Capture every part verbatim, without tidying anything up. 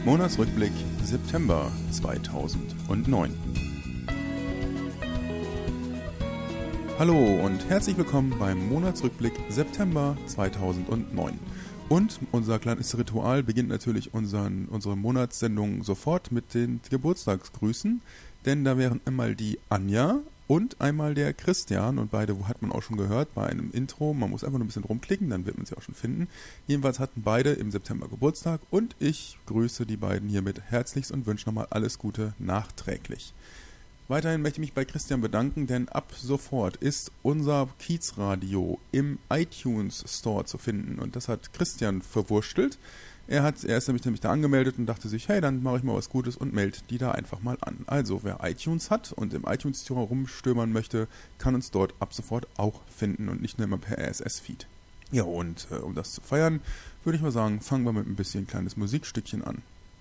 Monatsrückblick September zweitausendneun. Hallo und herzlich willkommen beim Monatsrückblick September zweitausendneun. Und unser kleines Ritual beginnt natürlich unseren, unsere Monatssendung sofort mit den Geburtstagsgrüßen, denn da wären einmal die Anja und einmal der Christian, und beide hat man auch schon gehört bei einem Intro. Man muss einfach nur ein bisschen rumklicken, dann wird man sie auch schon finden. Jedenfalls hatten beide im September Geburtstag und ich grüße die beiden hiermit herzlichst und wünsche nochmal alles Gute nachträglich. Weiterhin möchte ich mich bei Christian bedanken, denn ab sofort ist unser Kiezradio im iTunes Store zu finden, und das hat Christian verwurstelt. Er hat, er ist nämlich, nämlich da angemeldet und dachte sich, hey, dann mache ich mal was Gutes und melde die da einfach mal an. Also, wer iTunes hat und im iTunes Store rumstöbern möchte, kann uns dort ab sofort auch finden und nicht nur immer per R S S-Feed. Ja, und äh, um das zu feiern, würde ich mal sagen, fangen wir mit ein bisschen kleines Musikstückchen an.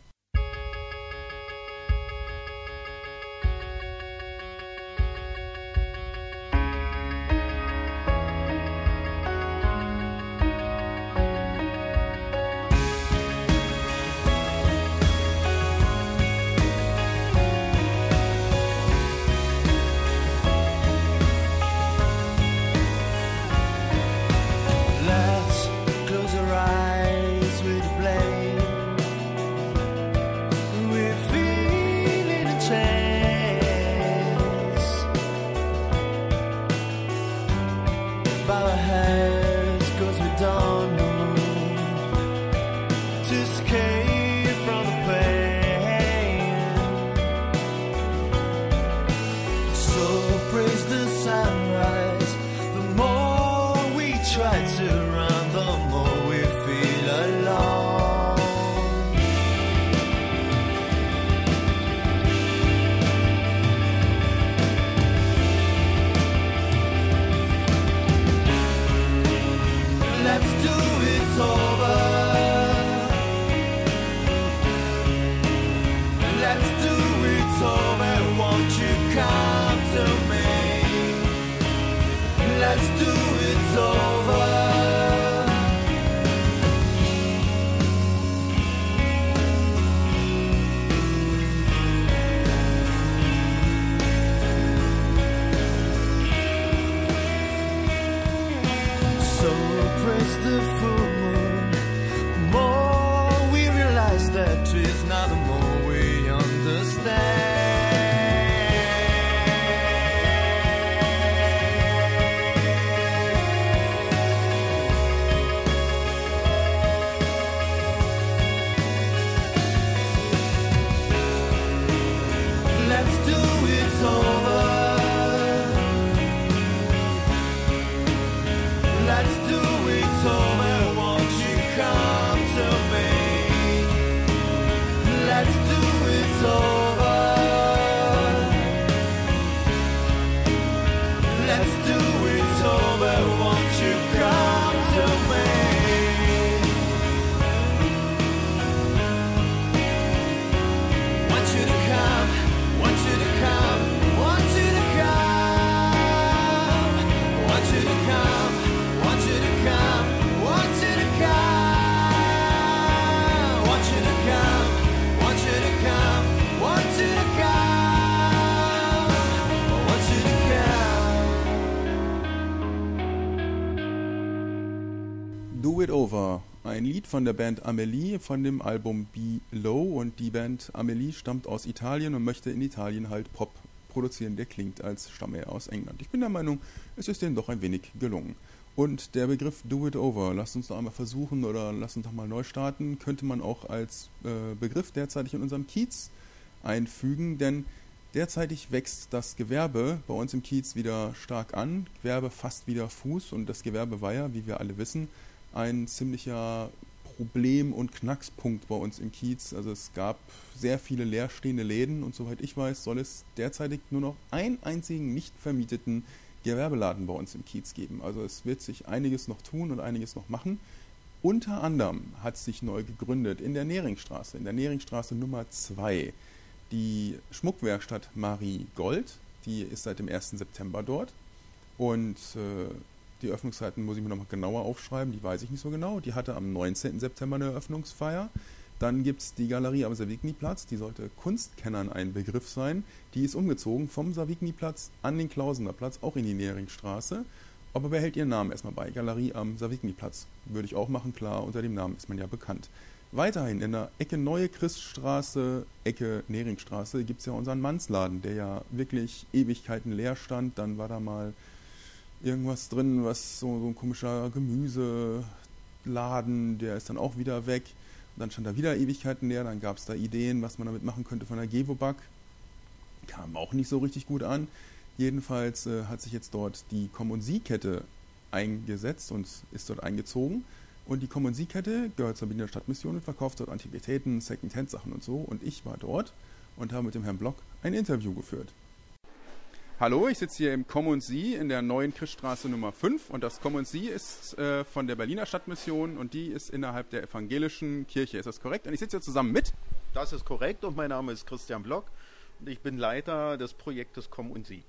Do It Over, ein Lied von der Band Amelie von dem Album Below, und die Band Amelie stammt aus Italien und möchte in Italien halt Pop produzieren, der klingt, als stamme er aus England. Ich bin der Meinung, es ist denen doch ein wenig gelungen. Und der Begriff Do It Over, lasst uns doch einmal versuchen oder lasst uns doch mal neu starten, könnte man auch als äh, Begriff derzeitig in unserem Kiez einfügen, denn derzeitig wächst das Gewerbe bei uns im Kiez wieder stark an, Gewerbe fasst wieder Fuß, und das Gewerbe war ja, wie wir alle wissen, ein ziemlicher Problem- und Knackspunkt bei uns im Kiez. Also es gab sehr viele leerstehende Läden, und soweit ich weiß, soll es derzeitig nur noch einen einzigen nicht vermieteten Gewerbeladen bei uns im Kiez geben. Also es wird sich einiges noch tun und einiges noch machen. Unter anderem hat sich neu gegründet in der Neringstraße, in der Neringstraße Nummer zwei, die Schmuckwerkstatt Marie Gold. Die ist seit dem ersten September dort, und äh, die Öffnungszeiten muss ich mir noch mal genauer aufschreiben, die weiß ich nicht so genau. Die hatte am neunzehnten September eine Eröffnungsfeier. Dann gibt es die Galerie am Savignyplatz, die sollte Kunstkennern ein Begriff sein. Die ist umgezogen vom Savignyplatz an den Klausener Platz, auch in die Nähringstraße, aber behält ihren Namen erstmal bei. Galerie am Savignyplatz würde ich auch machen, klar, unter dem Namen ist man ja bekannt. Weiterhin in der Ecke Neue Christstraße, Ecke Nähringstraße gibt es ja unseren Mannsladen, der ja wirklich Ewigkeiten leer stand. Dann war da mal irgendwas drin, was so, so ein komischer Gemüseladen, der ist dann auch wieder weg. Dann stand da wieder Ewigkeiten leer, dann gab es da Ideen, was man damit machen könnte von der Gewobag. Kam auch nicht so richtig gut an. Jedenfalls äh, hat sich jetzt dort die Komm und Sie-Kette eingesetzt und ist dort eingezogen. Und die Komm und Sie-Kette gehört zur Berliner Stadtmission und verkauft dort Antiquitäten, Second-Hand-Sachen und so. Und ich war dort und habe mit dem Herrn Block ein Interview geführt. Hallo, ich sitze hier im Komm und Sie in der neuen Christstraße Nummer fünf und das Komm und Sie ist äh, von der Berliner Stadtmission und die ist innerhalb der evangelischen Kirche. Ist das korrekt? Und ich sitze hier zusammen mit? Das ist korrekt und mein Name ist Christian Block und ich bin Leiter des Projektes Komm und Sie.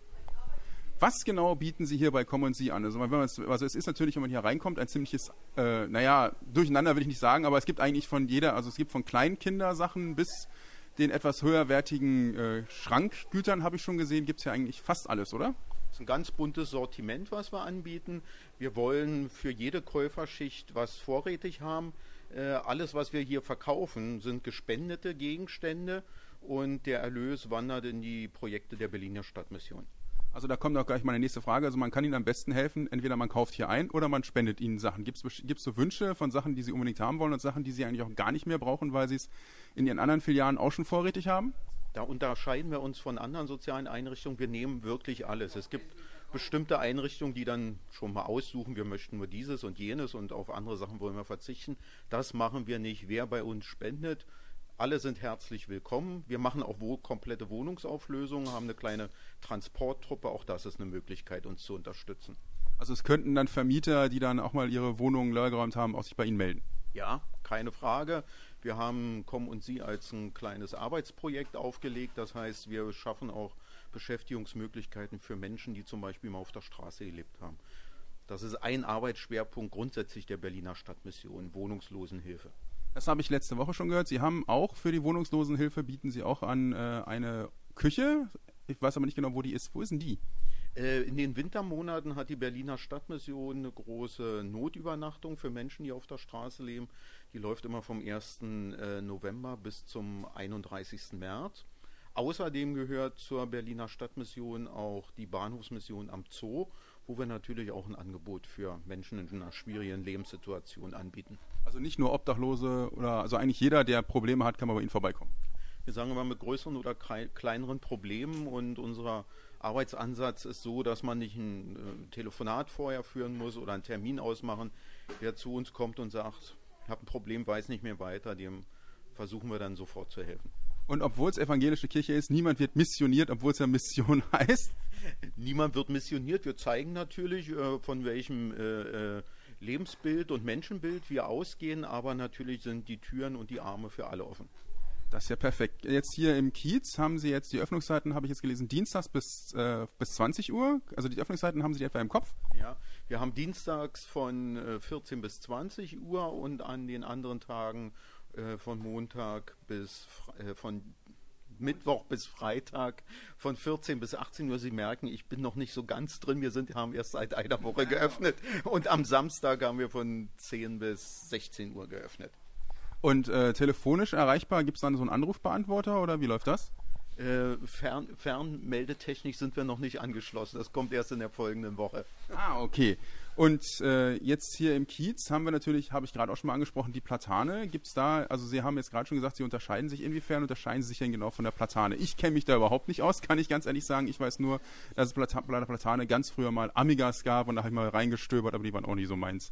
Was genau bieten Sie hier bei Komm und Sie an? Also, wenn man es, also es ist natürlich, wenn man hier reinkommt, ein ziemliches, äh, naja, Durcheinander will ich nicht sagen, aber es gibt eigentlich von jeder, also es gibt von Kleinkindersachen bis den etwas höherwertigen äh, Schrankgütern, habe ich schon gesehen, gibt es ja eigentlich fast alles, oder? Das ist ein ganz buntes Sortiment, was wir anbieten. Wir wollen für jede Käuferschicht was vorrätig haben. Äh, alles, was wir hier verkaufen, sind gespendete Gegenstände und der Erlös wandert in die Projekte der Berliner Stadtmission. Also da kommt auch gleich meine nächste Frage. Also man kann Ihnen am besten helfen, entweder man kauft hier ein oder man spendet Ihnen Sachen. Gibt es so Wünsche von Sachen, die Sie unbedingt haben wollen und Sachen, die Sie eigentlich auch gar nicht mehr brauchen, weil Sie es in Ihren anderen Filialen auch schon vorrätig haben? Da unterscheiden wir uns von anderen sozialen Einrichtungen. Wir nehmen wirklich alles. Es gibt bestimmte Einrichtungen, die dann schon mal aussuchen, wir möchten nur dieses und jenes und auf andere Sachen wollen wir verzichten. Das machen wir nicht. Wer bei uns spendet, alle sind herzlich willkommen. Wir machen auch wo komplette Wohnungsauflösungen, haben eine kleine Transporttruppe. Auch das ist eine Möglichkeit, uns zu unterstützen. Also es könnten dann Vermieter, die dann auch mal ihre Wohnungen leergeräumt haben, auch sich bei Ihnen melden? Ja, keine Frage. Wir haben Komm und Sie als ein kleines Arbeitsprojekt aufgelegt. Das heißt, wir schaffen auch Beschäftigungsmöglichkeiten für Menschen, die zum Beispiel mal auf der Straße gelebt haben. Das ist ein Arbeitsschwerpunkt grundsätzlich der Berliner Stadtmission, Wohnungslosenhilfe. Das habe ich letzte Woche schon gehört. Sie haben auch für die Wohnungslosenhilfe, bieten Sie auch an äh, eine Küche. Ich weiß aber nicht genau, wo die ist. Wo ist denn die? Äh, in den Wintermonaten hat die Berliner Stadtmission eine große Notübernachtung für Menschen, die auf der Straße leben. Die läuft immer vom ersten November bis zum einunddreißigsten März. Außerdem gehört zur Berliner Stadtmission auch die Bahnhofsmission am Zoo, wo wir natürlich auch ein Angebot für Menschen in einer schwierigen Lebenssituation anbieten. Also nicht nur Obdachlose oder also eigentlich jeder, der Probleme hat, kann mal bei Ihnen vorbeikommen. Wir sagen immer mit größeren oder kleineren Problemen und unser Arbeitsansatz ist so, dass man nicht ein äh, Telefonat vorher führen muss oder einen Termin ausmachen. Wer zu uns kommt und sagt, ich habe ein Problem, weiß nicht mehr weiter, dem versuchen wir dann sofort zu helfen. Und obwohl es evangelische Kirche ist, niemand wird missioniert, obwohl es ja Mission heißt? Niemand wird missioniert. Wir zeigen natürlich, äh, von welchem äh, äh, Lebensbild und Menschenbild wir ausgehen, aber natürlich sind die Türen und die Arme für alle offen. Das ist ja perfekt. Jetzt hier im Kiez haben Sie jetzt die Öffnungszeiten, habe ich jetzt gelesen, dienstags bis, äh, bis zwanzig Uhr. Also die Öffnungszeiten haben Sie die etwa im Kopf? Ja, wir haben dienstags von äh, vierzehn bis zwanzig Uhr und an den anderen Tagen äh, von Montag bis äh, von Mittwoch bis Freitag von vierzehn bis achtzehn Uhr. Sie merken, ich bin noch nicht so ganz drin. Wir sind, haben erst seit einer Woche geöffnet und am Samstag haben wir von zehn bis sechzehn Uhr geöffnet. Und äh, telefonisch erreichbar, gibt es dann so einen Anrufbeantworter oder wie läuft das? Äh, Fern, Fernmeldetechnik sind wir noch nicht angeschlossen. Das kommt erst in der folgenden Woche. Ah, okay. Und äh, jetzt hier im Kiez haben wir natürlich, habe ich gerade auch schon mal angesprochen, die Platane. Gibt es da, also Sie haben jetzt gerade schon gesagt, Sie unterscheiden sich. Inwiefern unterscheiden Sie sich denn genau von der Platane? Ich kenne mich da überhaupt nicht aus, kann ich ganz ehrlich sagen. Ich weiß nur, dass es bei der Platane ganz früher mal Amigas gab und da habe ich mal reingestöbert, aber die waren auch nicht so meins.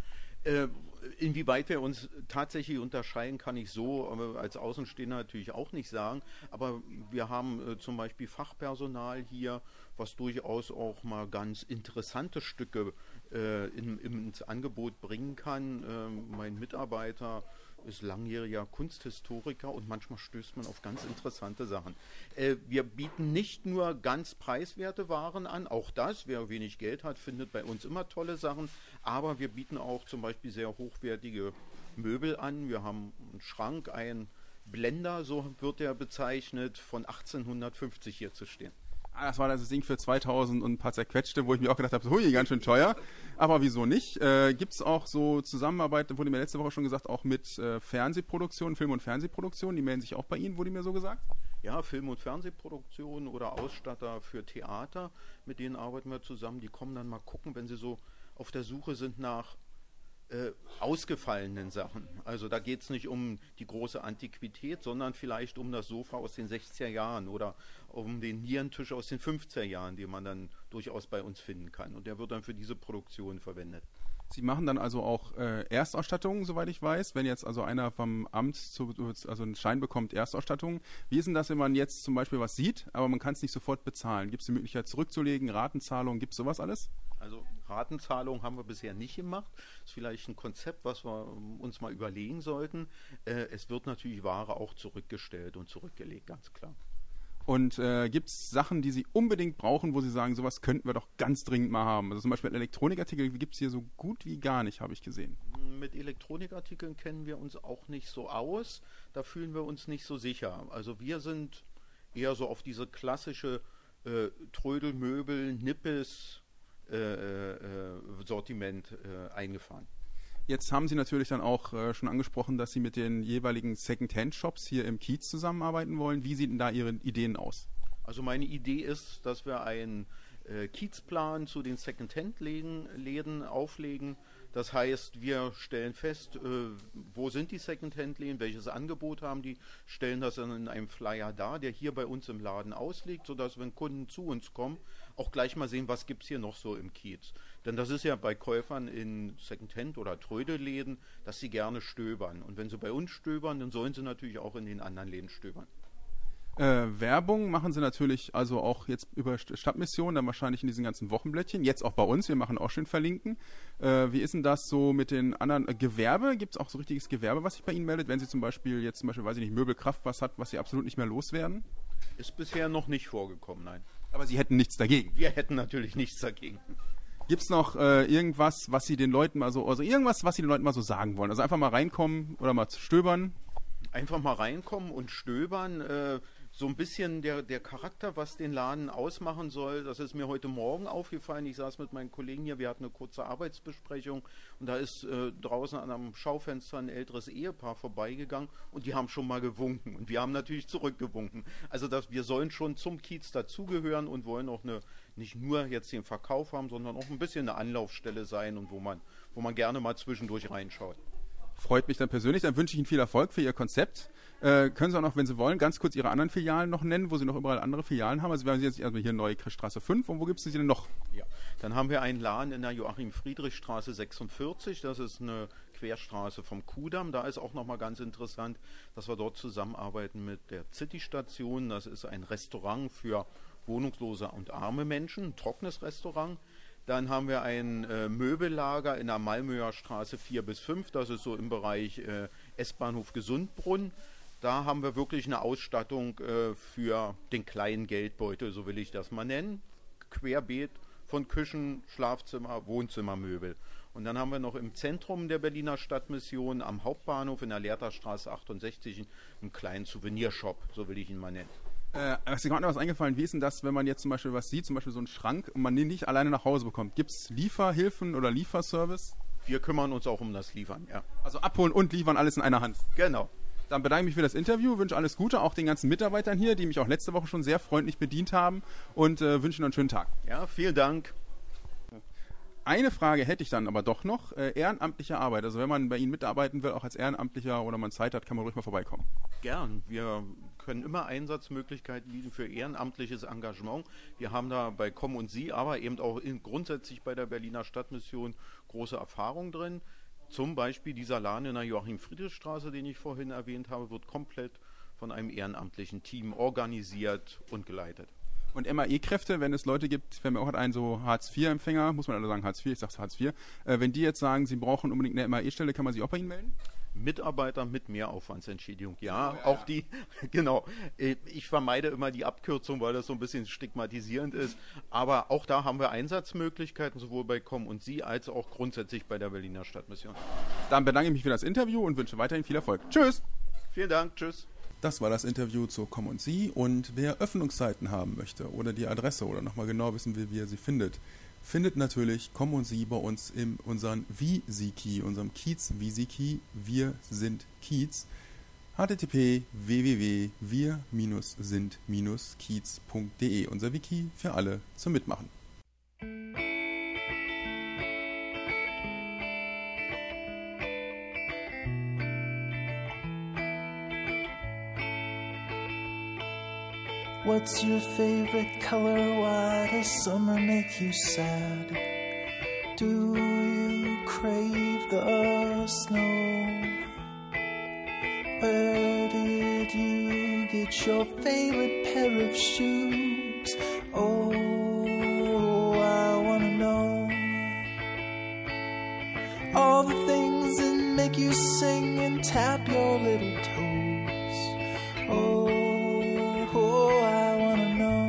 Äh, Inwieweit wir uns tatsächlich unterscheiden, kann ich so als Außenstehender natürlich auch nicht sagen. Aber wir haben äh, zum Beispiel Fachpersonal hier, was durchaus auch mal ganz interessante Stücke äh, in, ins Angebot bringen kann. Äh, mein Mitarbeiter ist langjähriger Kunsthistoriker und manchmal stößt man auf ganz interessante Sachen. Äh, wir bieten nicht nur ganz preiswerte Waren an, auch das, wer wenig Geld hat, findet bei uns immer tolle Sachen, aber wir bieten auch zum Beispiel sehr hochwertige Möbel an. Wir haben einen Schrank, einen Blender, so wird er bezeichnet, von achtzehnhundertfünfzig hier zu stehen. Ah, das war das Ding für zweitausend und ein paar zerquetschte, wo ich mir auch gedacht habe, so, hui, ganz schön teuer. Aber wieso nicht? Äh, Gibt es auch so Zusammenarbeit, wurde mir letzte Woche schon gesagt, auch mit äh, Fernsehproduktionen, Film- und Fernsehproduktionen, die melden sich auch bei Ihnen, wurde mir so gesagt? Ja, Film- und Fernsehproduktionen oder Ausstatter für Theater, mit denen arbeiten wir zusammen. Die kommen dann mal gucken, wenn sie so auf der Suche sind nach äh, ausgefallenen Sachen. Also da geht es nicht um die große Antiquität, sondern vielleicht um das Sofa aus den sechziger Jahren oder um den Nierentisch aus den fünfziger Jahren, den man dann durchaus bei uns finden kann. Und der wird dann für diese Produktion verwendet. Sie machen dann also auch äh, Erstausstattungen, soweit ich weiß. Wenn jetzt also einer vom Amt zu, also einen Schein bekommt, Erstausstattung. Wie ist denn das, wenn man jetzt zum Beispiel was sieht, aber man kann es nicht sofort bezahlen? Gibt es die Möglichkeit zurückzulegen, Ratenzahlung, gibt es sowas alles? Also Ratenzahlung haben wir bisher nicht gemacht. Das ist vielleicht ein Konzept, was wir uns mal überlegen sollten. Äh, es wird natürlich Ware auch zurückgestellt und zurückgelegt, ganz klar. Und äh, gibt es Sachen, die Sie unbedingt brauchen, wo Sie sagen, sowas könnten wir doch ganz dringend mal haben? Also zum Beispiel Elektronikartikel gibt es hier so gut wie gar nicht, habe ich gesehen. Mit Elektronikartikeln kennen wir uns auch nicht so aus. Da fühlen wir uns nicht so sicher. Also wir sind eher so auf diese klassische äh, Trödelmöbel, Nippes äh, äh, Sortiment äh, eingefahren. Jetzt haben Sie natürlich dann auch äh, schon angesprochen, dass Sie mit den jeweiligen Second-Hand-Shops hier im Kiez zusammenarbeiten wollen. Wie sehen denn da Ihre Ideen aus? Also meine Idee ist, dass wir einen äh, Kiezplan zu den Second-Hand-Läden auflegen. Das heißt, wir stellen fest, äh, wo sind die Second-Hand-Läden, welches Angebot haben die, stellen das dann in einem Flyer dar, der hier bei uns im Laden ausliegt, sodass, wenn Kunden zu uns kommen, auch gleich mal sehen, was gibt es hier noch so im Kiez. Denn das ist ja bei Käufern in Second-Hand- oder Trödelläden, dass sie gerne stöbern. Und wenn sie bei uns stöbern, dann sollen sie natürlich auch in den anderen Läden stöbern. Äh, Werbung machen Sie natürlich also auch jetzt über Stadtmission, dann wahrscheinlich in diesen ganzen Wochenblättchen, jetzt auch bei uns, wir machen auch schön verlinken. Äh, wie ist denn das so mit den anderen äh, Gewerbe? Gibt es auch so richtiges Gewerbe, was sich bei Ihnen meldet, wenn Sie zum Beispiel jetzt zum Beispiel, weiß ich nicht, Möbelkraft was hat, was Sie absolut nicht mehr loswerden? Ist bisher noch nicht vorgekommen, nein. Aber Sie hätten nichts dagegen? Wir hätten natürlich nichts dagegen. Gibt es noch äh, irgendwas, was Sie den Leuten mal so, also irgendwas, was Sie den Leuten mal so sagen wollen? Also einfach mal reinkommen oder mal stöbern? Einfach mal reinkommen und stöbern. Äh, so ein bisschen der, der Charakter, was den Laden ausmachen soll, das ist mir heute Morgen aufgefallen. Ich saß mit meinen Kollegen hier, wir hatten eine kurze Arbeitsbesprechung und da ist äh, draußen an einem Schaufenster ein älteres Ehepaar vorbeigegangen und die haben schon mal gewunken und wir haben natürlich zurückgewunken. Also dass wir sollen schon zum Kiez dazugehören und wollen auch eine, nicht nur jetzt den Verkauf haben, sondern auch ein bisschen eine Anlaufstelle sein und wo man, wo man gerne mal zwischendurch reinschaut. Freut mich dann persönlich. Dann wünsche ich Ihnen viel Erfolg für Ihr Konzept. Äh, können Sie auch noch, wenn Sie wollen, ganz kurz Ihre anderen Filialen noch nennen, wo Sie noch überall andere Filialen haben? Also wir haben jetzt also hier Neue Christstraße fünf und wo gibt es sie denn noch? Ja, dann haben wir einen Laden in der Joachim-Friedrich-Straße sechsundvierzig. Das ist eine Querstraße vom Kudamm. Da ist auch nochmal ganz interessant, dass wir dort zusammenarbeiten mit der City-Station. Das ist ein Restaurant für wohnungslose und arme Menschen, ein trockenes Restaurant. Dann haben wir ein äh, Möbellager in der Malmöer Straße vier bis fünf, das ist so im Bereich äh, S-Bahnhof Gesundbrunn. Da haben wir wirklich eine Ausstattung äh, für den kleinen Geldbeutel, so will ich das mal nennen. Querbeet von Küchen, Schlafzimmer, Wohnzimmermöbel. Und dann haben wir noch im Zentrum der Berliner Stadtmission am Hauptbahnhof in der Lehrterstraße achtundsechzig einen kleinen Souvenirshop, so will ich ihn mal nennen. Äh, ist mir gerade noch was eingefallen, wie ist denn das, wenn man jetzt zum Beispiel was sieht, zum Beispiel so einen Schrank und man den nicht alleine nach Hause bekommt? Gibt es Lieferhilfen oder Lieferservice? Wir kümmern uns auch um das Liefern, ja. Also abholen und liefern, alles in einer Hand? Genau. Dann bedanke ich mich für das Interview, wünsche alles Gute, auch den ganzen Mitarbeitern hier, die mich auch letzte Woche schon sehr freundlich bedient haben und äh, wünsche Ihnen einen schönen Tag. Ja, vielen Dank. Eine Frage hätte ich dann aber doch noch, äh, ehrenamtliche Arbeit. Also wenn man bei Ihnen mitarbeiten will, auch als Ehrenamtlicher oder man Zeit hat, kann man ruhig mal vorbeikommen. Gern. Wir können immer Einsatzmöglichkeiten bieten für ehrenamtliches Engagement. Wir haben da bei Komm und Sie, aber eben auch in, grundsätzlich bei der Berliner Stadtmission große Erfahrung drin. Zum Beispiel dieser Laden in der Joachim-Friedrich-Straße, den ich vorhin erwähnt habe, wird komplett von einem ehrenamtlichen Team organisiert und geleitet. Und M A E-Kräfte, wenn es Leute gibt, wenn man auch hat einen so Hartz vier Empfänger, muss man alle sagen Hartz vier, ich sage Hartz vier, äh, wenn die jetzt sagen, sie brauchen unbedingt eine M A E-Stelle, kann man sich auch bei Ihnen melden? Mitarbeiter mit Mehraufwandsentschädigung. Ja, oh, ja, auch die, genau. Ich vermeide immer die Abkürzung, weil das so ein bisschen stigmatisierend ist. Aber auch da haben wir Einsatzmöglichkeiten, sowohl bei Com und Sie als auch grundsätzlich bei der Berliner Stadtmission. Dann bedanke ich mich für das Interview und wünsche weiterhin viel Erfolg. Tschüss! Vielen Dank, tschüss! Das war das Interview zu Com und Sie. Und wer Öffnungszeiten haben möchte oder die Adresse oder nochmal genau wissen will, wie er sie findet, findet natürlich Com und Sie bei uns in unserem Visiki, unserem Kiez-Visiki. Wir sind Kiez. h t t p w w w punkt wir sind kiez punkt d e. Unser Wiki für alle zum Mitmachen. What's your favorite color? Why does summer make you sad? Do you crave the snow? Where did you get your favorite pair of shoes? Oh, I wanna know all the things that make you sing and tap your little toes. Oh, oh, I wanna know.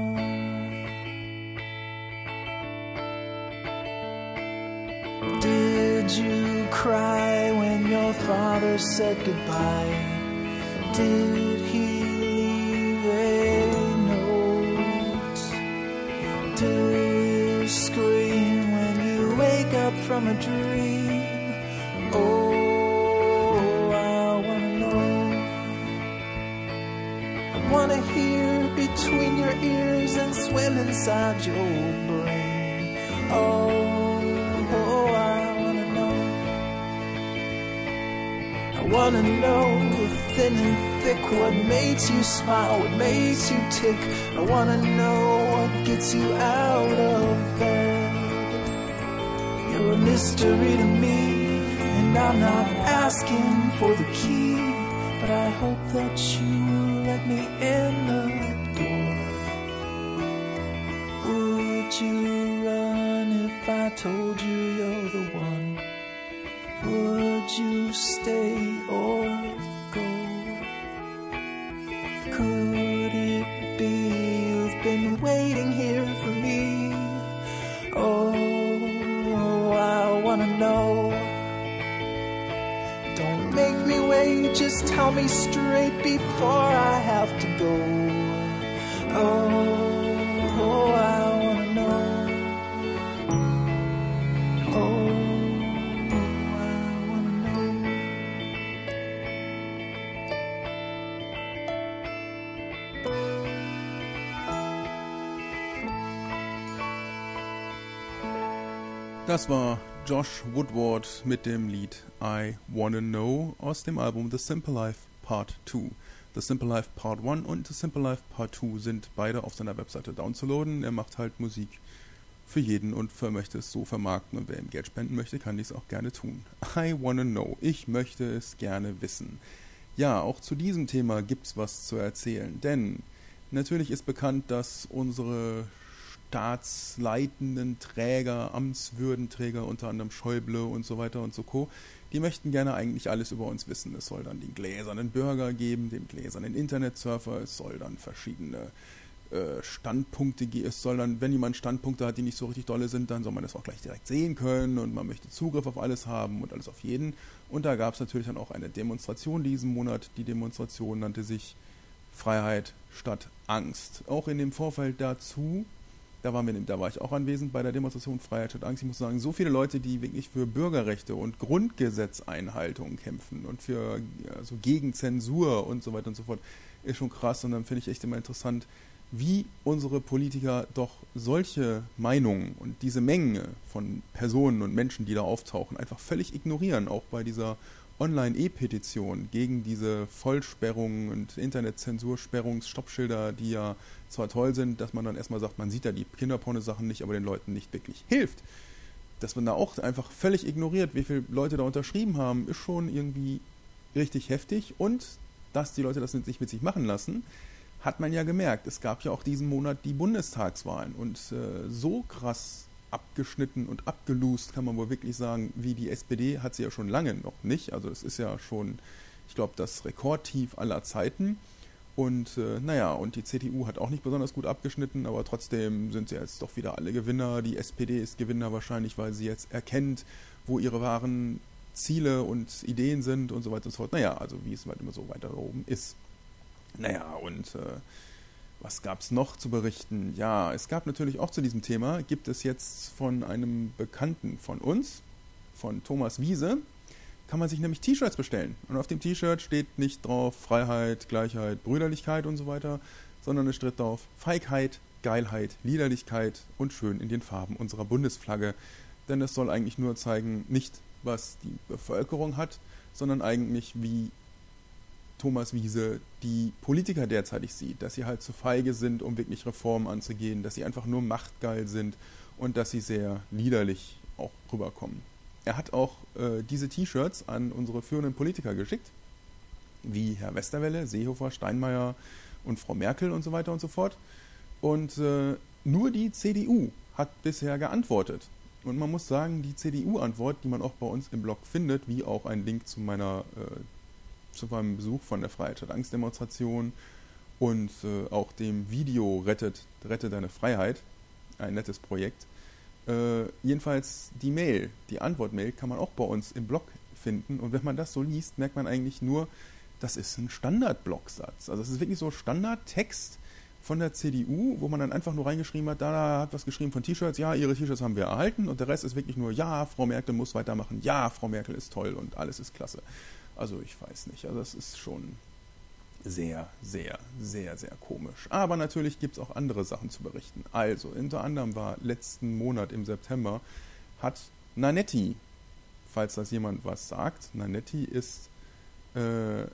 Did you cry when your father said goodbye? Did he leave a note? Do you scream when you wake up from a dream? Oh, I wanna know. I wanna hear between your ears and swim inside your brain. Oh, oh, I wanna know. I wanna know thin and thick, what makes you smile, what makes you tick. I wanna know what gets you out of bed. You're a mystery to me, and I'm not asking for the key, but I hope that you will let me in the door. Would you run if I told you you're the one? Would you stay or go? Could it be you've been waiting here for me? Oh, I wanna know. Don't make me wait, just tell me straight before I have to go. Oh, oh, I wanna know. Oh, I wanna know. Das war Josh Woodward mit dem Lied I Wanna Know aus dem Album The Simple Life Part zwei. The Simple Life Part eins und The Simple Life Part zwei sind beide auf seiner Webseite downzuladen. Er macht halt Musik für jeden und für möchte es so vermarkten, und wer ihm Geld spenden möchte, kann dies auch gerne tun. I Wanna Know. Ich möchte es gerne wissen. Ja, auch zu diesem Thema gibt's was zu erzählen, denn natürlich ist bekannt, dass unsere staatsleitenden Träger, Amtswürdenträger, unter anderem Schäuble und so weiter und so co., die möchten gerne eigentlich alles über uns wissen. Es soll dann den gläsernen Bürger geben, den gläsernen Internetsurfer, es soll dann verschiedene äh, Standpunkte geben, es soll dann, wenn jemand Standpunkte hat, die nicht so richtig dolle sind, dann soll man das auch gleich direkt sehen können und man möchte Zugriff auf alles haben und alles auf jeden. Und da gab es natürlich dann auch eine Demonstration diesen Monat. Die Demonstration nannte sich Freiheit statt Angst. Auch in dem Vorfeld dazu, Da, waren wir, da war ich auch anwesend bei der Demonstration Freiheit statt Angst. Ich muss sagen, so viele Leute, die wirklich für Bürgerrechte und Grundgesetzeinhaltung kämpfen und für also gegen Zensur und so weiter und so fort, ist schon krass. Und dann finde ich echt immer interessant, wie unsere Politiker doch solche Meinungen und diese Menge von Personen und Menschen, die da auftauchen, einfach völlig ignorieren, auch bei dieser Online-E-Petition gegen diese Vollsperrungen und Internet-Zensursperrungsstoppschilder, die ja zwar toll sind, dass man dann erstmal sagt, man sieht da die Kinderporno-Sachen nicht, aber den Leuten nicht wirklich hilft. Dass man da auch einfach völlig ignoriert, wie viele Leute da unterschrieben haben, ist schon irgendwie richtig heftig. Und dass die Leute das nicht mit sich machen lassen, hat man ja gemerkt. Es gab ja auch diesen Monat die Bundestagswahlen und äh, so krass abgeschnitten und abgelust, kann man wohl wirklich sagen, wie die S P D hat sie ja schon lange noch nicht. Also es ist ja schon, ich glaube, das Rekordtief aller Zeiten. Und äh, naja, und die C D U hat auch nicht besonders gut abgeschnitten, aber trotzdem sind sie jetzt doch wieder alle Gewinner. Die S P D ist Gewinner wahrscheinlich, weil sie jetzt erkennt, wo ihre wahren Ziele und Ideen sind und so weiter und so fort. Naja, also wie es halt immer so weiter oben ist. Naja, und äh, was gab es noch zu berichten? Ja, es gab natürlich auch zu diesem Thema, gibt es jetzt von einem Bekannten von uns, von Thomas Wiese, kann man sich nämlich T-Shirts bestellen. Und auf dem T-Shirt steht nicht drauf Freiheit, Gleichheit, Brüderlichkeit und so weiter, sondern es steht drauf Feigheit, Geilheit, Liederlichkeit und schön in den Farben unserer Bundesflagge. Denn es soll eigentlich nur zeigen, nicht was die Bevölkerung hat, sondern eigentlich wie Thomas Wiese die Politiker derzeitig sieht, dass sie halt zu feige sind, um wirklich Reformen anzugehen, dass sie einfach nur machtgeil sind und dass sie sehr liederlich auch rüberkommen. Er hat auch äh, diese T-Shirts an unsere führenden Politiker geschickt, wie Herr Westerwelle, Seehofer, Steinmeier und Frau Merkel und so weiter und so fort. Und äh, nur die C D U hat bisher geantwortet. Und man muss sagen, die C D U-Antwort, die man auch bei uns im Blog findet, wie auch ein Link zu meiner äh, zu meinem Besuch von der Freiheit statt Angst-Demonstration und äh, auch dem Video Rettet, Rette deine Freiheit, ein nettes Projekt. Äh, jedenfalls die Mail, die Antwortmail kann man auch bei uns im Blog finden. Und wenn man das so liest, merkt man eigentlich nur, das ist ein Standard-Blogsatz. Also es ist wirklich so Standardtext von der C D U, wo man dann einfach nur reingeschrieben hat, da hat was geschrieben von T-Shirts, ja, ihre T-Shirts haben wir erhalten und der Rest ist wirklich nur, ja, Frau Merkel muss weitermachen, ja, Frau Merkel ist toll und alles ist klasse. Also ich weiß nicht, also das ist schon sehr, sehr, sehr, sehr komisch. Aber natürlich gibt es auch andere Sachen zu berichten. Also, unter anderem war letzten Monat im September, hat Nanetti, falls das jemand was sagt, Nanetti ist, äh,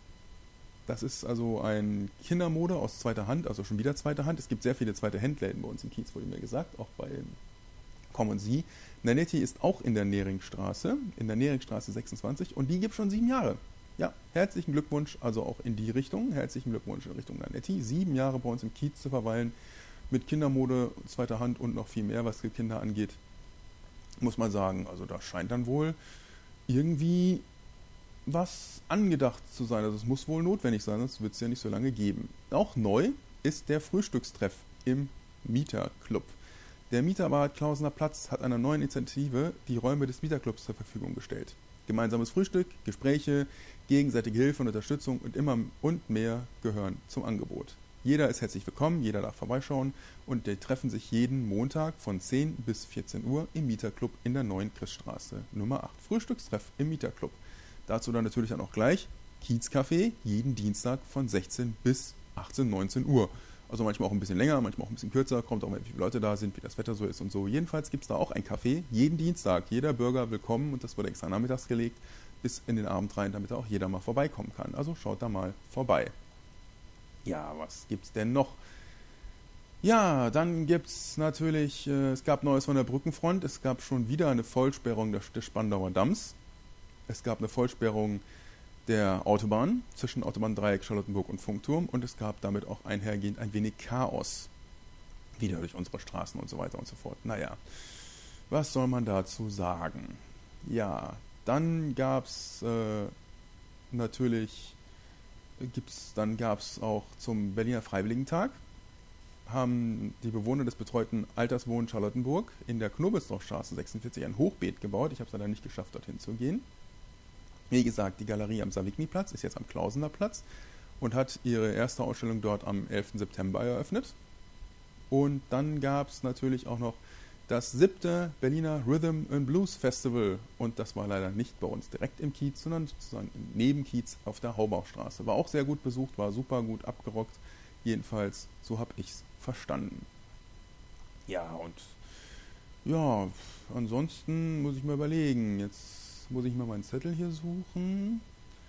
das ist also ein Kindermode aus zweiter Hand, also schon wieder zweiter Hand. Es gibt sehr viele zweite Handläden bei uns im Kiez, wurde mir gesagt, auch bei Komm und Sie. Nanetti ist auch in der Neringstraße, in der Neringstraße sechsundzwanzig und die gibt schon sieben Jahre. Ja, herzlichen Glückwunsch, also auch in die Richtung. Herzlichen Glückwunsch in Richtung Nanetti. Sieben Jahre bei uns im Kiez zu verweilen mit Kindermode zweiter Hand und noch viel mehr, was die Kinder angeht, muss man sagen. Also da scheint dann wohl irgendwie was angedacht zu sein. Also es muss wohl notwendig sein, sonst wird es ja nicht so lange geben. Auch neu ist der Frühstückstreff im Mieterclub. Der Mieterbad Klausener Platz hat einer neuen Initiative die Räume des Mieterclubs zur Verfügung gestellt. Gemeinsames Frühstück, Gespräche, gegenseitige Hilfe und Unterstützung und immer und mehr gehören zum Angebot. Jeder ist herzlich willkommen, jeder darf vorbeischauen und die treffen sich jeden Montag von zehn bis vierzehn Uhr im Mieterclub in der neuen Christstraße Nummer acht. Frühstückstreff im Mieterclub. Dazu dann natürlich dann auch gleich Kiezcafé jeden Dienstag von sechzehn bis achtzehn, neunzehn Uhr. Also manchmal auch ein bisschen länger, manchmal auch ein bisschen kürzer, kommt auch mal, wie viele Leute da sind, wie das Wetter so ist und so. Jedenfalls gibt es da auch ein Café, jeden Dienstag. Jeder Bürger willkommen und das wurde extra nachmittags gelegt, bis in den Abend rein, damit auch jeder mal vorbeikommen kann. Also schaut da mal vorbei. Ja, was gibt's denn noch? Ja, dann gibt's natürlich, äh, es gab Neues von der Brückenfront, es gab schon wieder eine Vollsperrung des, des Spandauer Damms. Es gab eine Vollsperrung der Autobahn zwischen Autobahndreieck Charlottenburg und Funkturm und es gab damit auch einhergehend ein wenig Chaos wieder durch unsere Straßen und so weiter und so fort. Naja, was soll man dazu sagen? Ja, dann gab's äh, natürlich, gibt's, dann gab's auch zum Berliner Freiwilligentag, haben die Bewohner des betreuten Alterswohn Charlottenburg in der Knobelsdorfstraße sechsundvierzig ein Hochbeet gebaut. Ich habe es leider nicht geschafft, dorthin zu gehen. Wie gesagt, die Galerie am Savigny-Platz ist jetzt am Klausener Platz und hat ihre erste Ausstellung dort am elften September eröffnet. Und dann gab es natürlich auch noch das siebte Berliner Rhythm and Blues Festival. Und das war leider nicht bei uns direkt im Kiez, sondern sozusagen im Nebenkiez auf der Haubachstraße. War auch sehr gut besucht, war super gut abgerockt. Jedenfalls, so habe ich es verstanden. Ja, und ja, ansonsten muss ich mal überlegen. Jetzt muss ich mal meinen Zettel hier suchen.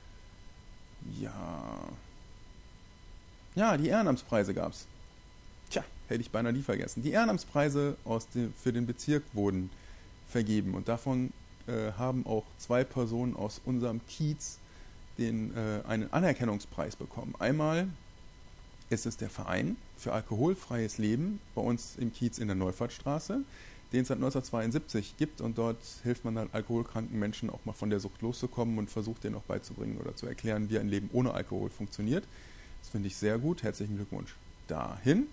Ja. Ja, die Ehrenamtspreise gab's. Tja, hätte ich beinahe die vergessen. Die Ehrenamtspreise aus dem, für den Bezirk wurden vergeben. Und davon äh, haben auch zwei Personen aus unserem Kiez den, äh, einen Anerkennungspreis bekommen. Einmal ist es der Verein für alkoholfreies Leben bei uns im Kiez in der Neufahrtstraße. den es seit neunzehnhundertzweiundsiebzig gibt, und dort hilft man dann alkoholkranken Menschen auch mal von der Sucht loszukommen und versucht denen auch beizubringen oder zu erklären, wie ein Leben ohne Alkohol funktioniert. Das finde ich sehr gut. Herzlichen Glückwunsch dahin.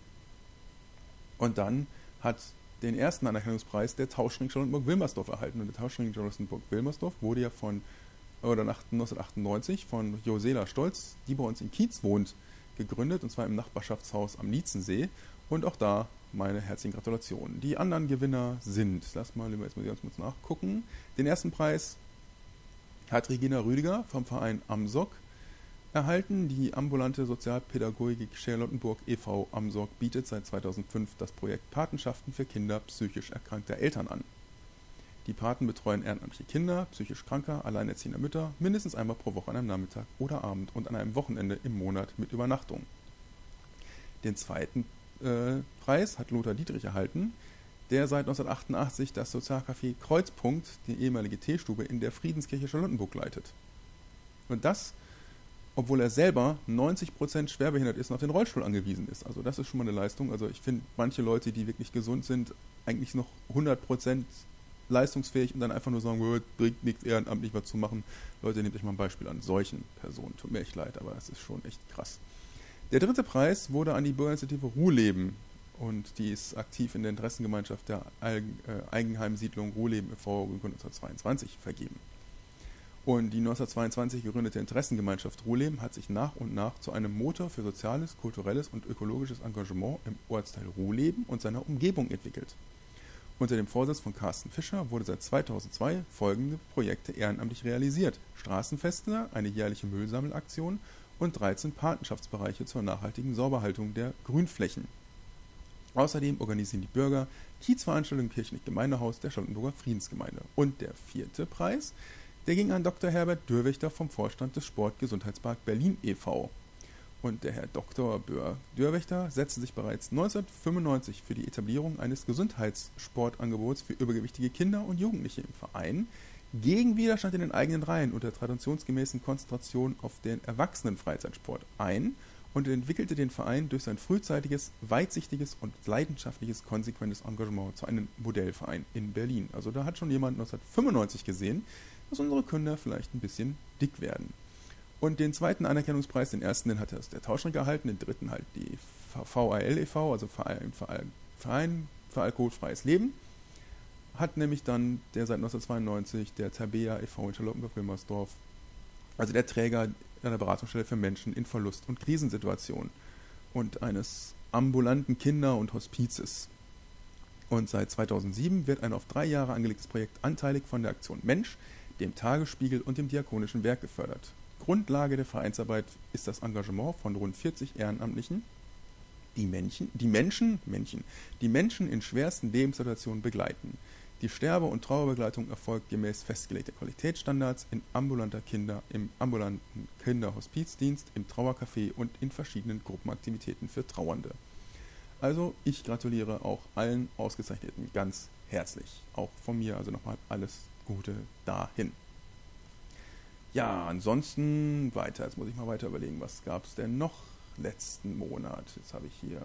Und dann hat den ersten Anerkennungspreis der Tauschring Charlottenburg-Wilmersdorf erhalten. Und der Tauschring Charlottenburg-Wilmersdorf wurde ja von oder neunzehnhundertachtundneunzig von Josela Stolz, die bei uns in Kiez wohnt, gegründet, und zwar im Nachbarschaftshaus am Lietzensee. Und auch da meine herzlichen Gratulationen. Die anderen Gewinner sind, lass mal, jetzt muss ich ganz kurz nachgucken, den ersten Preis hat Regina Rüdiger vom Verein AMSOC erhalten. Die ambulante Sozialpädagogik Charlottenburg e V AMSOC bietet seit zweitausendfünf das Projekt Patenschaften für Kinder psychisch erkrankter Eltern an. Die Paten betreuen ehrenamtliche Kinder, psychisch kranker, alleinerziehender Mütter mindestens einmal pro Woche an einem Nachmittag oder Abend und an einem Wochenende im Monat mit Übernachtung. Den zweiten äh, Preis hat Lothar Dietrich erhalten, der seit neunzehnhundertachtundachtzig das Sozialcafé Kreuzpunkt, die ehemalige Teestube, in der Friedenskirche Charlottenburg leitet. Und das, obwohl er selber neunzig Prozent schwerbehindert ist und auf den Rollstuhl angewiesen ist. Also das ist schon mal eine Leistung. Also ich finde, manche Leute, die wirklich gesund sind, eigentlich noch hundert Prozent leistungsfähig und dann einfach nur sagen, oh, bringt nichts, ehrenamtlich was zu machen. Leute, nehmt euch mal ein Beispiel an solchen Personen. Tut mir echt leid, aber das ist schon echt krass. Der dritte Preis wurde an die Bürgerinitiative Ruhleben, und die ist aktiv in der Interessengemeinschaft der Eigenheimsiedlung Ruhleben e V neunzehnhundertzweiundzwanzig vergeben. Und die neunzehnhundertzweiundzwanzig gegründete Interessengemeinschaft Ruhleben hat sich nach und nach zu einem Motor für soziales, kulturelles und ökologisches Engagement im Ortsteil Ruhleben und seiner Umgebung entwickelt. Unter dem Vorsitz von Carsten Fischer wurde seit zweitausendzwei folgende Projekte ehrenamtlich realisiert: Straßenfeste, eine jährliche Müllsammelaktion und dreizehn Patenschaftsbereiche zur nachhaltigen Sauberhaltung der Grünflächen. Außerdem organisieren die Bürger Kiezveranstaltungen im kirchlichen Gemeindehaus der Charlottenburger Friedensgemeinde. Und der vierte Preis, der ging an Doktor Herbert Dürrwächter vom Vorstand des Sportgesundheitspark Berlin e V Und der Herr Doktor Dürrwächter setzte sich bereits neunzehnhundertfünfundneunzig für die Etablierung eines Gesundheitssportangebots für übergewichtige Kinder und Jugendliche im Verein gegen Widerstand in den eigenen Reihen und der traditionsgemäßen Konzentration auf den Erwachsenen-Freizeitsport ein und entwickelte den Verein durch sein frühzeitiges, weitsichtiges und leidenschaftliches, konsequentes Engagement zu einem Modellverein in Berlin. Also da hat schon jemand neunzehnhundertfünfundneunzig gesehen, dass unsere Kinder vielleicht ein bisschen dick werden. Und den zweiten Anerkennungspreis, den ersten, den hat der Tauschring erhalten, den dritten halt die V A L e V, also Verein für alkoholfreies Leben, hat nämlich dann der seit neunzehnhundertzweiundneunzig der Tabea e V in Charlottenburg-Wilmersdorf, also der Träger einer Beratungsstelle für Menschen in Verlust- und Krisensituationen und eines ambulanten Kinder- und Hospizes. Und seit zweitausendsieben wird ein auf drei Jahre angelegtes Projekt anteilig von der Aktion Mensch, dem Tagesspiegel und dem Diakonischen Werk gefördert. Grundlage der Vereinsarbeit ist das Engagement von rund vierzig Ehrenamtlichen, die Menschen, die Menschen, Menschen, die Menschen in schwersten Lebenssituationen begleiten. Die Sterbe- und Trauerbegleitung erfolgt gemäß festgelegter Qualitätsstandards in ambulanter Kinder, im ambulanten Kinderhospizdienst, im Trauercafé und in verschiedenen Gruppenaktivitäten für Trauernde. Also ich gratuliere auch allen Ausgezeichneten ganz herzlich. Auch von mir also nochmal alles Gute dahin. Ja, ansonsten weiter. Jetzt muss ich mal weiter überlegen, was gab es denn noch letzten Monat? Jetzt habe ich hier...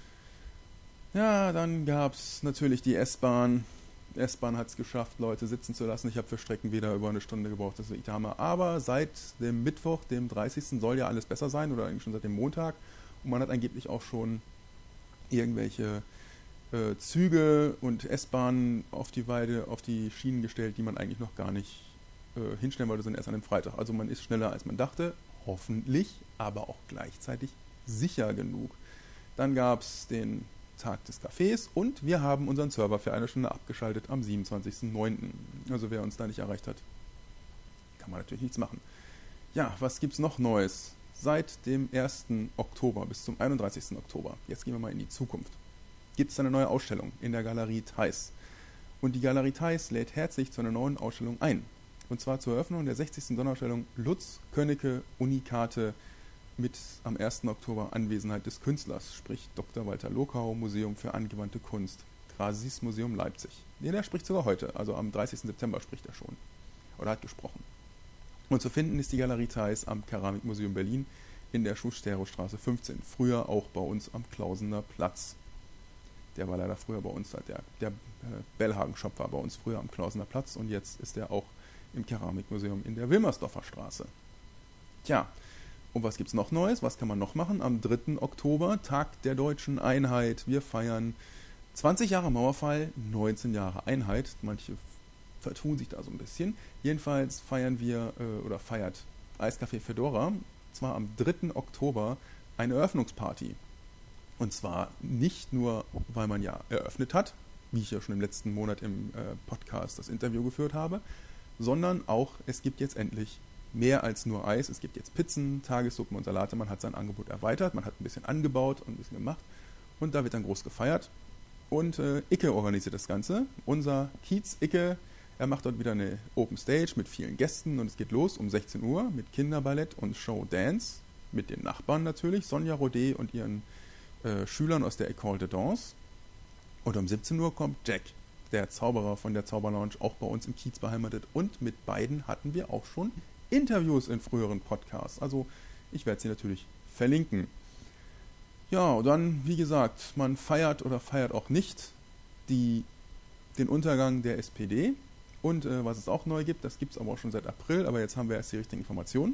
Ja, dann gab es natürlich die S-Bahn. Die S-Bahn hat es geschafft, Leute sitzen zu lassen. Ich habe für Strecken wieder über eine Stunde gebraucht, das ist echt Hammer. Aber seit dem Mittwoch, dem dreißigsten soll ja alles besser sein, oder eigentlich schon seit dem Montag. Und man hat angeblich auch schon irgendwelche äh, Züge und S-Bahnen auf die Weide, auf die Schienen gestellt, die man eigentlich noch gar nicht äh, hinstellen wollte, sondern erst an dem Freitag. Also man ist schneller, als man dachte, hoffentlich, aber auch gleichzeitig sicher genug. Dann gab es den Tag des Cafés und wir haben unseren Server für eine Stunde abgeschaltet am siebenundzwanzigsten neunten Also wer uns da nicht erreicht hat, kann man natürlich nichts machen. Ja, was gibt's noch Neues? Seit dem ersten Oktober bis zum einunddreißigsten Oktober, jetzt gehen wir mal in die Zukunft, gibt es eine neue Ausstellung in der Galerie Theis. Und die Galerie Theis lädt herzlich zu einer neuen Ausstellung ein. Und zwar zur Eröffnung der sechzigsten Sonderausstellung Lutz Könnecke Unikate mit am ersten Oktober Anwesenheit des Künstlers, sprich Doktor Walter Lokau, Museum für angewandte Kunst, Grasis Museum Leipzig. Nee, der spricht sogar heute, also am dreißigsten September spricht er schon. Oder hat gesprochen. Und zu finden ist die Galerie Theis am Keramikmuseum Berlin in der Schusterow-Straße fünfzehn, früher auch bei uns am Klausener Platz. Der war leider früher bei uns, der, der äh, Bellhagen-Shop war bei uns früher am Klausener Platz und jetzt ist er auch im Keramikmuseum in der Wilmersdorfer Straße. Tja, und was gibt's noch Neues? Was kann man noch machen? Am dritten Oktober, Tag der Deutschen Einheit. Wir feiern zwanzig Jahre Mauerfall, neunzehn Jahre Einheit. Manche vertun sich da so ein bisschen. Jedenfalls feiern wir, äh, oder feiert Eiscafé Fedora, zwar am dritten Oktober, eine Eröffnungsparty. Und zwar nicht nur, weil man ja eröffnet hat, wie ich ja schon im letzten Monat im äh, Podcast das Interview geführt habe, sondern auch, es gibt jetzt endlich mehr als nur Eis. Es gibt jetzt Pizzen, Tagessuppen und Salate. Man hat sein Angebot erweitert, man hat ein bisschen angebaut und ein bisschen gemacht. Und da wird dann groß gefeiert. Und äh, Icke organisiert das Ganze. Unser Kiez Icke, er macht dort wieder eine Open Stage mit vielen Gästen. Und es geht los um sechzehn Uhr mit Kinderballett und Show Dance. Mit den Nachbarn natürlich, Sonja Rodet und ihren äh, Schülern aus der École de Danse. Und um siebzehn Uhr kommt Jack, der Zauberer von der Zauberlounge, auch bei uns im Kiez beheimatet. Und mit beiden hatten wir auch schon Interviews in früheren Podcasts. Also ich werde sie natürlich verlinken. Ja, und dann, wie gesagt, man feiert oder feiert auch nicht die, den Untergang der S P D. Und äh, was es auch neu gibt, das gibt es aber auch schon seit April, aber jetzt haben wir erst die richtigen Informationen.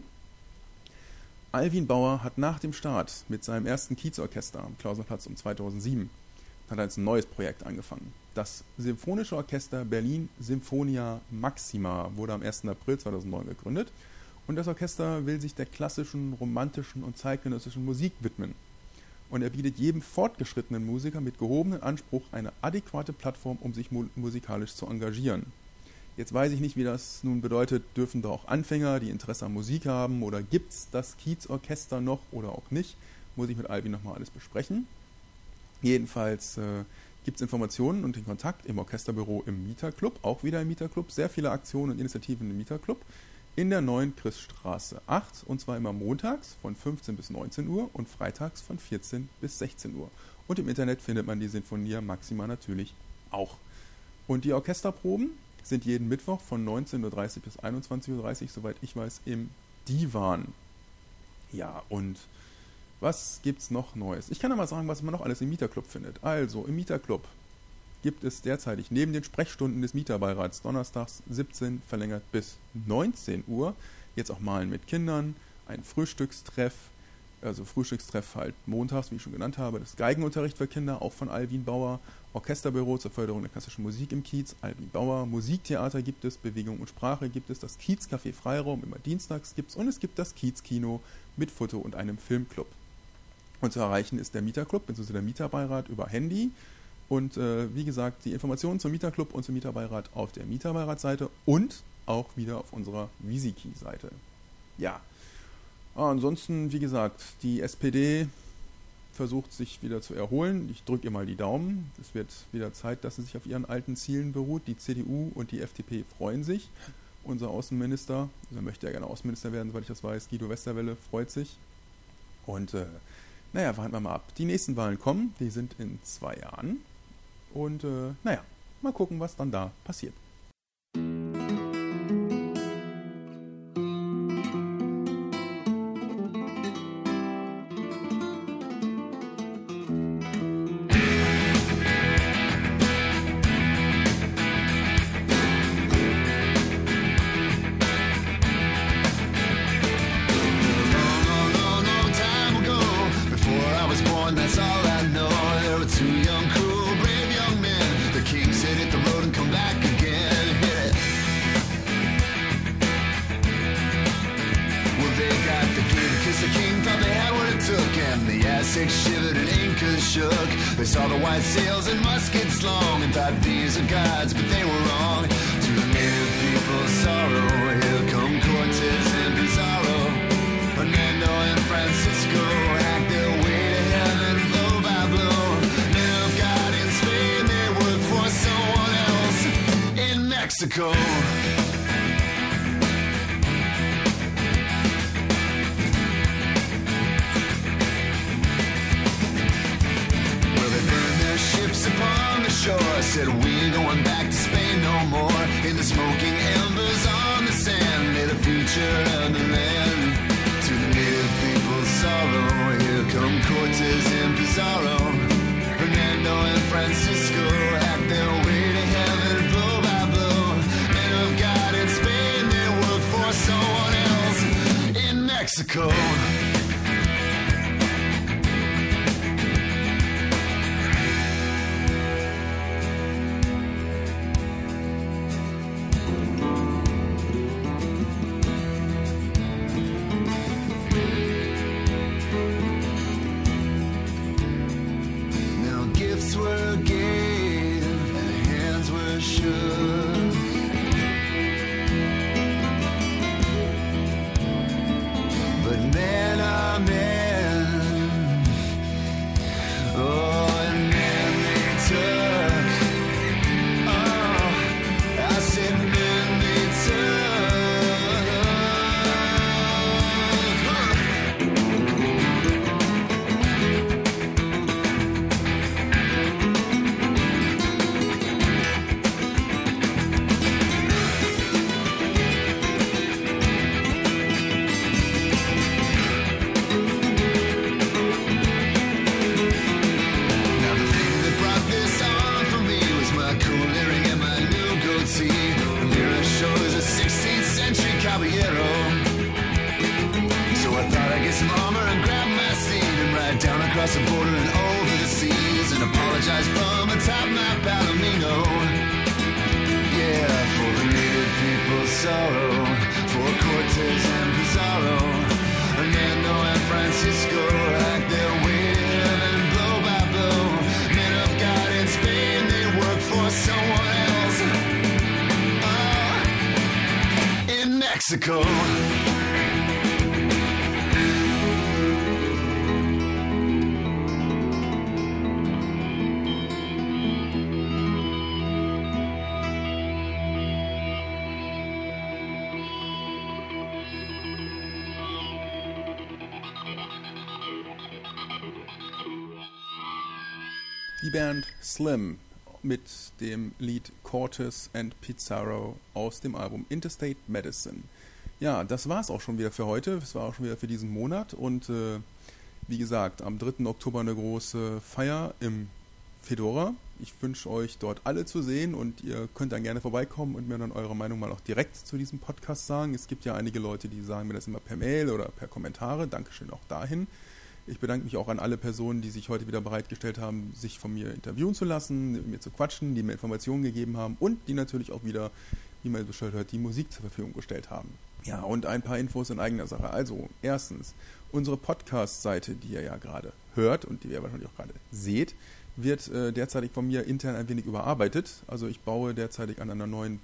Alwin Bauer hat nach dem Start mit seinem ersten Kiezorchester am Klausenerplatz um zweitausendsieben hat er jetzt ein neues Projekt angefangen. Das Symphonische Orchester Berlin Symphonia Maxima wurde am ersten April zweitausendneun gegründet und das Orchester will sich der klassischen, romantischen und zeitgenössischen Musik widmen. Und er bietet jedem fortgeschrittenen Musiker mit gehobenem Anspruch eine adäquate Plattform, um sich mu- musikalisch zu engagieren. Jetzt weiß ich nicht, wie das nun bedeutet, dürfen da auch Anfänger, die Interesse an Musik haben, oder gibt es das Kiezorchester noch oder auch nicht, muss ich mit Alvin nochmal alles besprechen. Jedenfalls äh, gibt es Informationen und den Kontakt im Orchesterbüro im Mieterclub, auch wieder im Mieterclub, sehr viele Aktionen und Initiativen im Mieterclub, in der neuen Christstraße acht, und zwar immer montags von fünfzehn bis neunzehn Uhr und freitags von vierzehn bis sechzehn Uhr. Und im Internet findet man die Sinfonia Maxima natürlich auch. Und die Orchesterproben sind jeden Mittwoch von neunzehn Uhr dreißig bis einundzwanzig Uhr dreißig, soweit ich weiß, im Divan. Ja, und was gibt's noch Neues? Ich kann ja mal sagen, was man noch alles im Mieterclub findet. Also, im Mieterclub gibt es derzeitig neben den Sprechstunden des Mieterbeirats donnerstags siebzehn verlängert bis neunzehn Uhr, jetzt auch Malen mit Kindern, ein Frühstückstreff, also Frühstückstreff halt montags, wie ich schon genannt habe, das Geigenunterricht für Kinder, auch von Alwin Bauer, Orchesterbüro zur Förderung der klassischen Musik im Kiez, Alwin Bauer, Musiktheater gibt es, Bewegung und Sprache gibt es, das Kiezcafé Freiraum immer dienstags gibt es und es gibt das Kiezkino mit Foto und einem Filmclub. Und zu erreichen ist der Mieterclub bzw. der Mieterbeirat über Handy. Und äh, wie gesagt, die Informationen zum Mieterclub und zum Mieterbeirat auf der Mieterbeiratsseite und auch wieder auf unserer Visiki-Seite. Ja, ansonsten, wie gesagt, die S P D versucht sich wieder zu erholen. Ich drücke ihr mal die Daumen. Es wird wieder Zeit, dass sie sich auf ihren alten Zielen beruht. Die C D U und die F D P freuen sich. Unser Außenminister, also er möchte ja gerne Außenminister werden, soweit ich das weiß, Guido Westerwelle, freut sich. Und äh, naja, warten wir mal ab. Die nächsten Wahlen kommen, die sind in zwei Jahren. Und äh, naja, mal gucken, was dann da passiert. Shivered and anchors shook. They saw the white sails and muskets long and thought these are gods, but they were wrong. To the native people's sorrow, here come Cortez and Pizarro. Hernando and Francisco hacked their way to heaven blow by blow. Men of God in Spain, they work for someone else in Mexico. Upon the shore, said we ain't going back to Spain no more. In the smoking embers on the sand, lay the future of the land. To the native people's sorrow, here come Cortez and Pizarro. Hernando and Francisco Mexico. across the border and over the seas and apologize from atop Mount Palomino. Yeah, for the native people's sorrow, for Cortez and Pizarro, Hernando and Francisco, like they're winning blow by blow. Men of God in Spain, they work for someone else. Oh, in Mexico. Die Band Slim mit dem Lied Cortez and Pizarro aus dem Album Interstate Medicine. Ja, das war's auch schon wieder für heute. Das war auch schon wieder für diesen Monat. Und äh, wie gesagt, am dritten Oktober eine große Feier im Fedora. Ich wünsche euch dort alle zu sehen und ihr könnt dann gerne vorbeikommen und mir dann eure Meinung mal auch direkt zu diesem Podcast sagen. Es gibt ja einige Leute, die sagen mir das immer per Mail oder per Kommentare. Dankeschön auch dahin. Ich bedanke mich auch an alle Personen, die sich heute wieder bereitgestellt haben, sich von mir interviewen zu lassen, mit mir zu quatschen, die mir Informationen gegeben haben und die natürlich auch wieder, wie man bestellt hört, die Musik zur Verfügung gestellt haben. Ja, und ein paar Infos in eigener Sache. Also, erstens, unsere Podcast-Seite, die ihr ja gerade hört und die ihr wahrscheinlich auch gerade seht, wird äh, derzeitig von mir intern ein wenig überarbeitet. Also ich baue derzeitig an einer neuen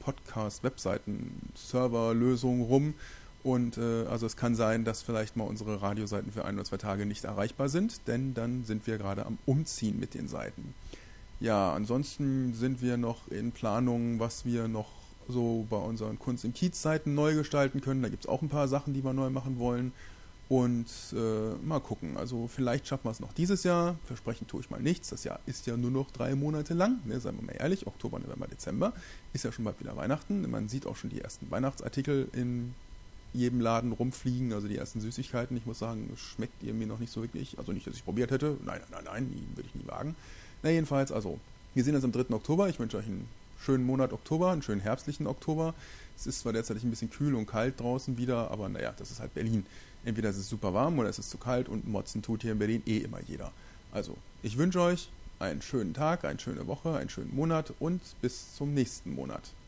Podcast-Webseiten-Server-Lösung rum. Und äh, also es kann sein, dass vielleicht mal unsere Radioseiten für ein oder zwei Tage nicht erreichbar sind, denn dann sind wir gerade am Umziehen mit den Seiten. Ja, ansonsten sind wir noch in Planung, was wir noch so bei unseren Kunst im Kiez-Seiten neu gestalten können. Da gibt es auch ein paar Sachen, die wir neu machen wollen. Und äh, mal gucken, also vielleicht schaffen wir es noch dieses Jahr. Versprechen tue ich mal nichts. Das Jahr ist ja nur noch drei Monate lang, ne, seien wir mal ehrlich, Oktober, November, Dezember. Ist ja schon bald wieder Weihnachten. Man sieht auch schon die ersten Weihnachtsartikel in jedem Laden rumfliegen, also die ersten Süßigkeiten. Ich muss sagen, schmeckt ihr mir noch nicht so wirklich. Also nicht, dass ich probiert hätte. Nein, nein, nein, nein, würde ich nie wagen. Na jedenfalls, also, wir sehen uns am dritten Oktober. Ich wünsche euch einen schönen Monat Oktober, einen schönen herbstlichen Oktober. Es ist zwar derzeit ein bisschen kühl und kalt draußen wieder, aber naja, das ist halt Berlin. Entweder ist es super warm oder es ist zu kalt und motzen tut hier in Berlin eh immer jeder. Also, ich wünsche euch einen schönen Tag, eine schöne Woche, einen schönen Monat und bis zum nächsten Monat.